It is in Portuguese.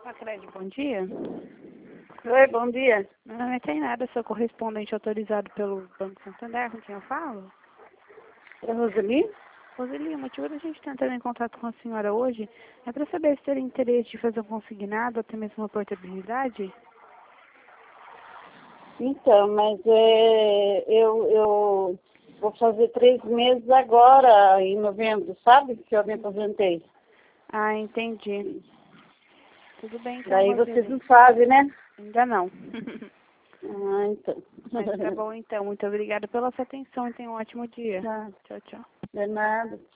Facred, bom dia. Oi, bom dia. Meu nome é Tainara, sou correspondente autorizado pelo Banco Santander, com quem eu falo? É Roseli? Roseli, o motivo da gente estar entrando em contato com a senhora hoje é para saber se teria interesse de fazer um consignado, ou até mesmo uma portabilidade. Então, mas eu vou fazer 3 meses agora, em novembro, sabe? Que eu me aposentei. Ah, entendi. Tudo bem, então, Daí Roseli. vocês não sabem, né? Ainda não. Ah, então. Mas tá bom, então. Muito obrigada pela sua atenção e tenha um ótimo dia. Tá, Tchau, tchau. de nada.